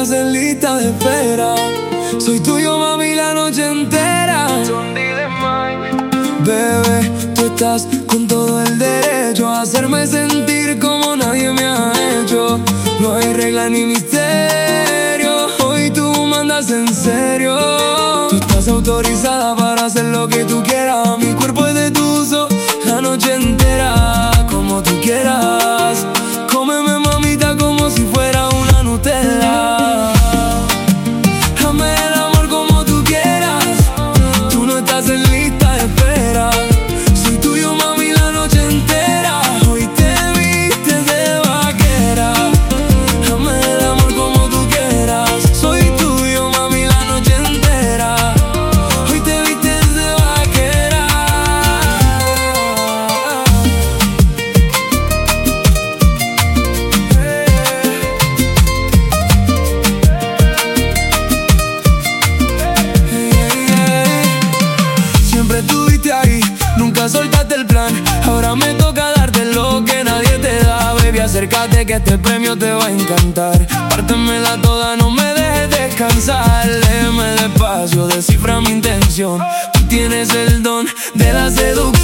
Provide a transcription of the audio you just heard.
estás en lista de espera. Soy tuyo, mami, la noche entera. Bebé, tú estás con todo el derecho a hacerme sentir como nadie me ha hecho. No hay regla ni misterio, hoy tú mandas en serio. Tú estás autorizada para hacer lo que tú quieras. Mi cuerpo es de tu uso la noche entera, como tú quieras. Cómeme, mamita, como si fuera una Nutella. Dame el amor como tú quieras. Tú no estás en lista de espera. Soy tuyo, mami, la noche entera. Hoy te vistes de vaquera. Dame el amor como tú quieras. Soy tuyo, mami, la noche entera. Hoy te vistes de vaquera. Siempre estuviste ahí, nunca soltaste el plan. Ahora me toca darte lo que nadie te da. Baby, acércate que este premio te va a encantar. Pártemela toda, no me dejes descansar. Léeme despacio, descifra mi intención. Tú tienes el don de la seducción.